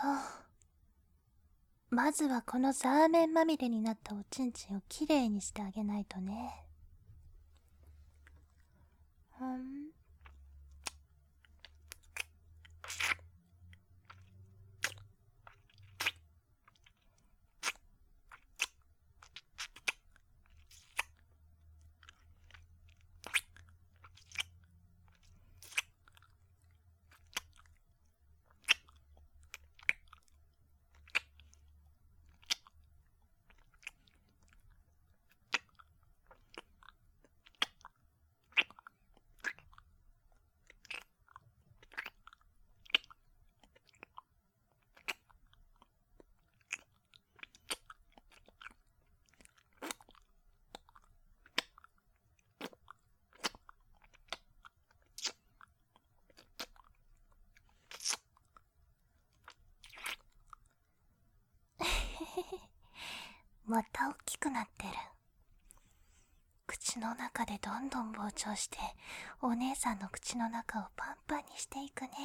まずはこのザーメンまみれになったおちんちんをきれいにしてあげないとね。また大きくなってる。口の中でどんどん膨張して、お姉さんの口の中をパンパンにしていくね。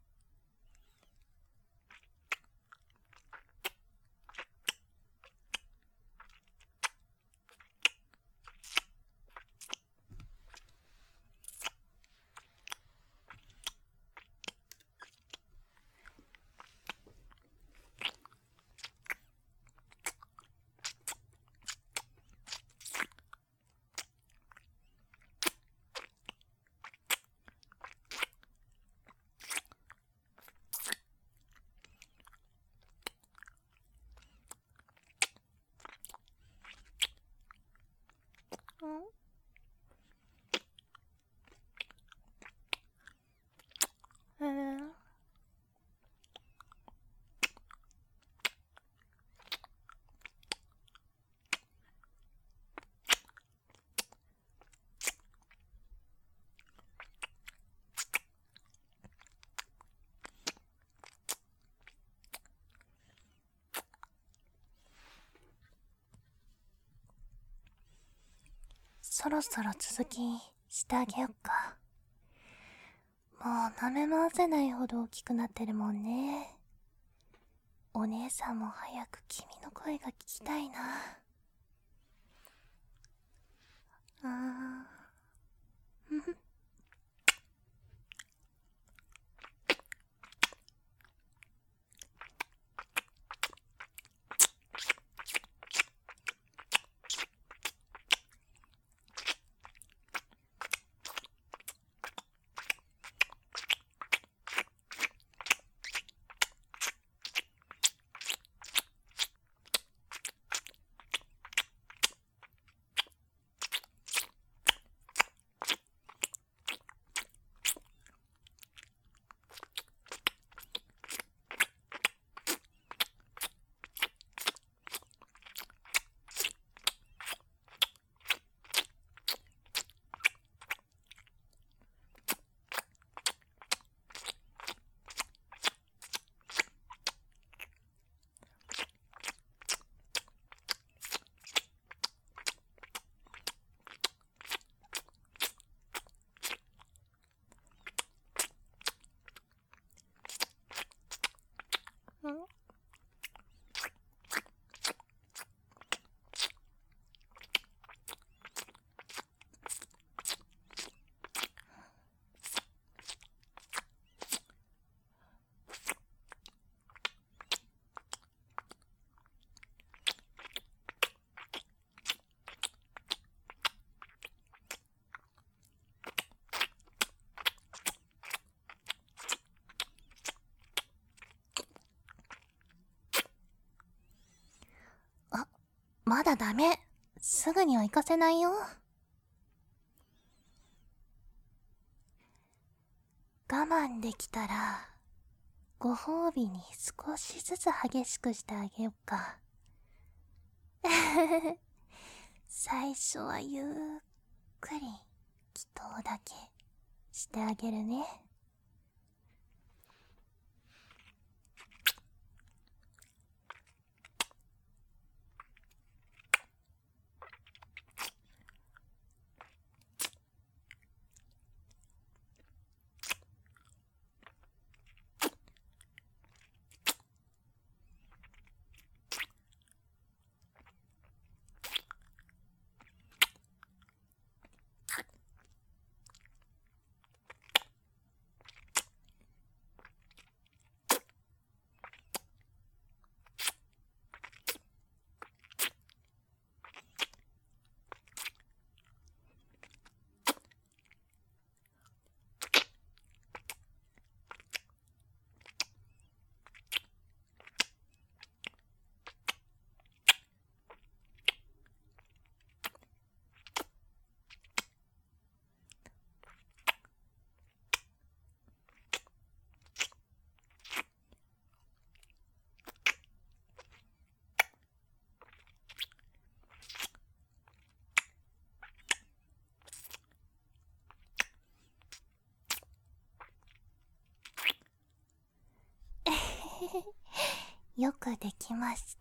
そろそろ続きしてあげよっか。もう舐め回せないほど大きくなってるもんね。お姉さんも早く君の声が聞きたいな。まだダメ。すぐには行かせないよ。我慢できたら、ご褒美に少しずつ激しくしてあげよっか。最初はゆっくり、祈祷だけしてあげるね。 よくできました。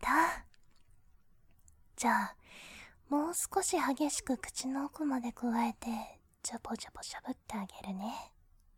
じゃあ、もう少し激しく口の奥まで加えて、ジャボジャボしゃぶってあげるね。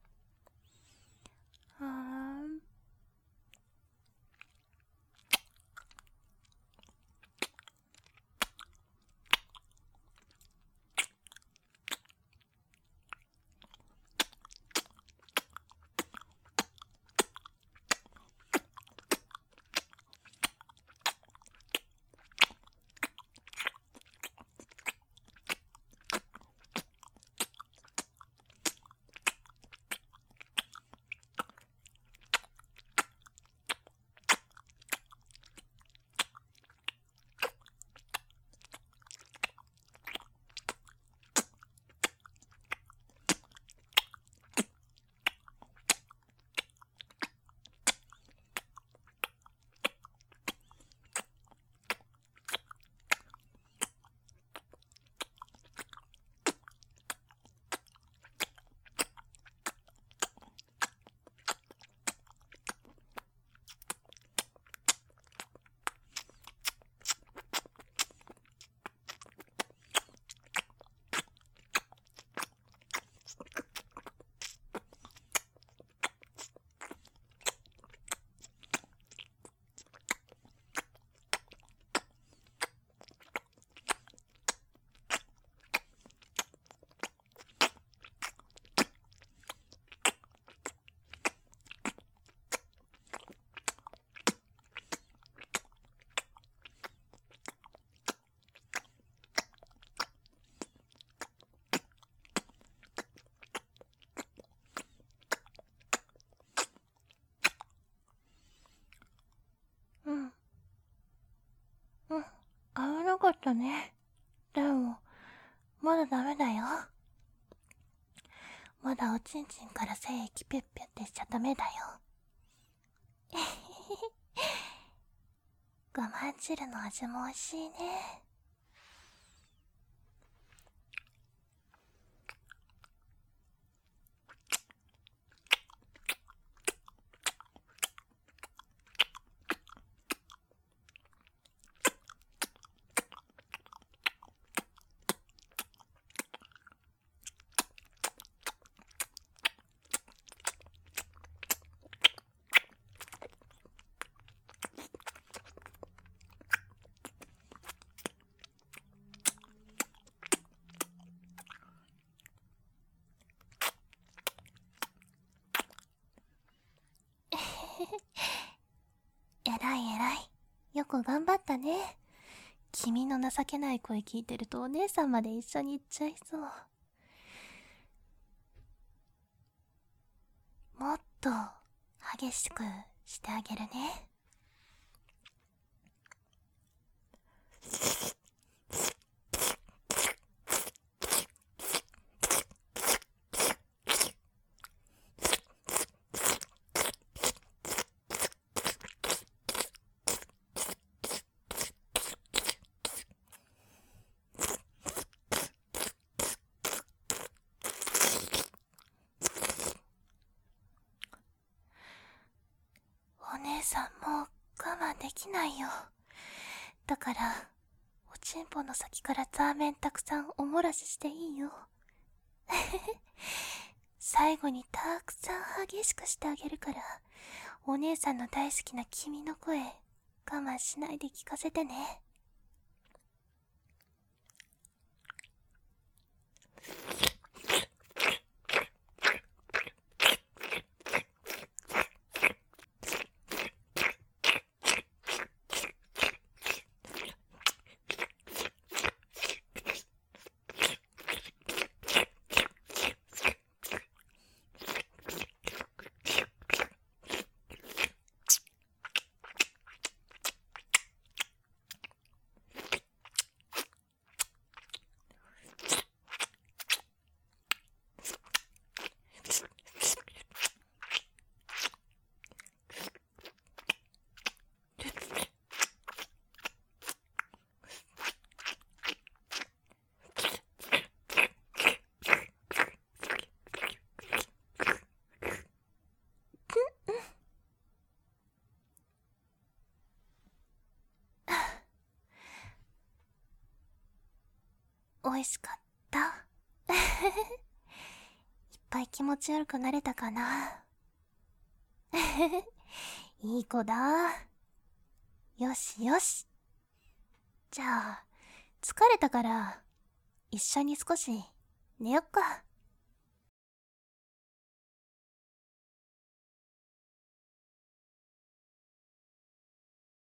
危なかったね。でも、まだダメだよ。まだおちんちんから精液ピュッピュってしちゃダメだよ。我慢汁の味も美味しいね。えらいえらい。よく頑張ったね。君の情けない声聞いてるとお姉さんまで一緒に行っちゃいそう。もっと激しくしてあげるね。お姉さんもう我慢できないよ。だから、おちんぽの先からザーメンたくさんおもらししていいよ。最後にたくさん激しくしてあげるから、お姉さんの大好きな君の声、我慢しないで聞かせてね。 美味しかった。いっぱい気持ち悪くなれたかな。いい子だ。よしよし。じゃあ、疲れたから、一緒に少し寝よっか。